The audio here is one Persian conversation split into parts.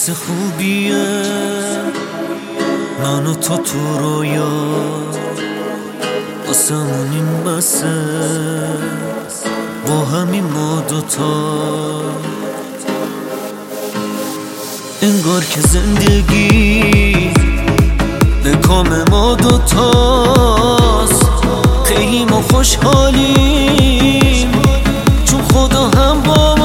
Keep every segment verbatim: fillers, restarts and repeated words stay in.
حس خوبیه من و تو تو رویا آسمون این بسه با همین ما دوتا انگار که زندگی به کام ما دوتاست خیلی ما خوشحالیم چون خدا هم با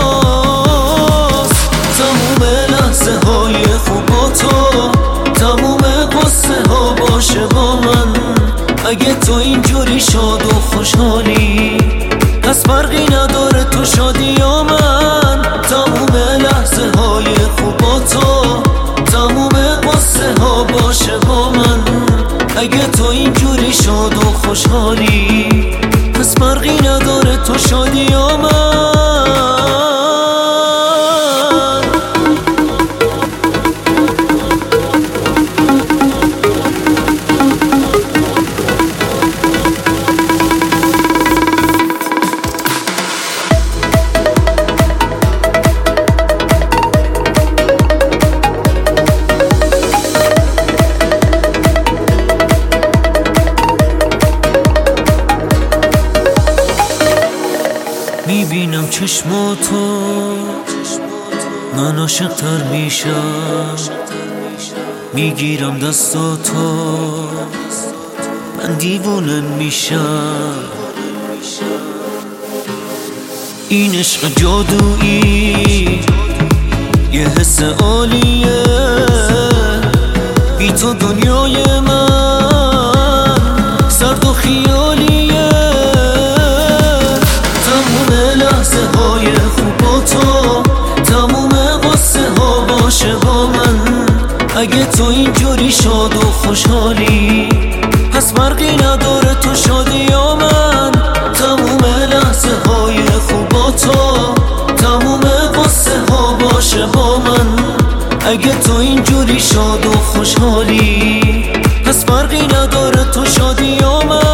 ماست تموم لحظه های خوب با تو تموم قصه ها باشه با من اگه تو اینجوری شاد و خوشحالی پس فرقی نداره تو شادی یا من تموم لحظه های خوب با تو تموم قصه ها باشه با من اگه تو اینجوری شاد و خوشحالی پس فرقی نداره تو شادی یا من میبینم چشماتو من عاشق‌تر میشم میگیرم دستاتو من دیوونه میشم این عشق جادویی یه حس عالیه بی تو دنیای من سرد و خیالیه لحظه های خوب با تو تموم قصه ها باشه با من اگه تو اینجوری شاد و خوشحالی پس فرقی نداره تو شادی یا من تموم لحظه های خوب با تو تموم قصه ها باشه با من اگه تو اینجوری شاد و خوشحالی پس فرقی نداره تو شادی یا من